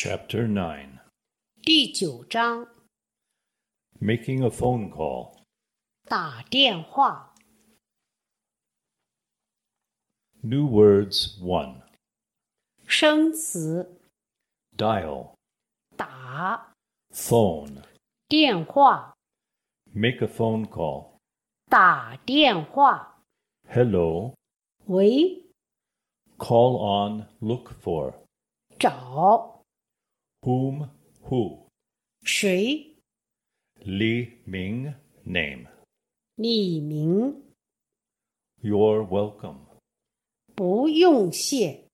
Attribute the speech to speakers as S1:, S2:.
S1: Chapter 9.
S2: 第9章
S1: Making a phone call.
S2: 打电话
S1: New words 1.
S2: 生词
S1: Dial.
S2: 打
S1: Phone.
S2: 电话
S1: Make a phone call.
S2: 打电话
S1: Hello.
S2: 喂
S1: Call on, look for.
S2: 找
S1: Whom, who.
S2: 谁
S1: Li Ming, name.
S2: 李明
S1: You're welcome.
S2: 不用谢